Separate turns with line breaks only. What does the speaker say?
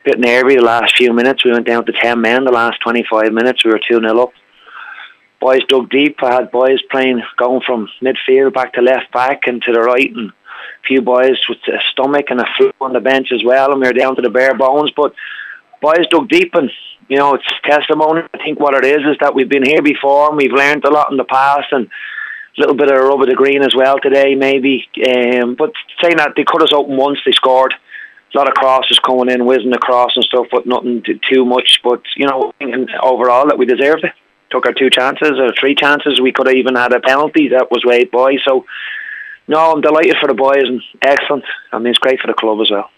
bit nervy the last few minutes. We went down to 10 men the last 25 minutes. We were 2-0 up. Boys dug deep. I had boys going from midfield back to left back and to the right, and a few boys with a stomach and a flu on the bench as well, and we were down to the bare bones. But boys dug deep, and it's testimony. I think what it is that we've been here before and we've learned a lot in the past, and a little bit of a rub of the green as well today maybe. But saying that, they cut us open once. They scored. A lot of crosses coming in, whizzing across and stuff, but nothing too much. But overall that we deserved it. Took our 2 chances or 3 chances. We could have even had a penalty that was waved by. So no, I'm delighted for the boys, and excellent. I mean, it's great for the club as well.